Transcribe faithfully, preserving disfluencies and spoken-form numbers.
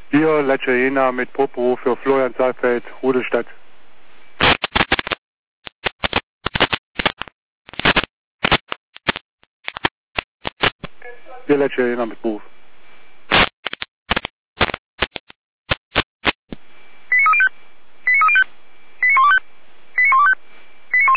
Hier Latschena mit Proberuf für Florian Saalfeld, Rudolstadt. Hier Latschena mit Beruf.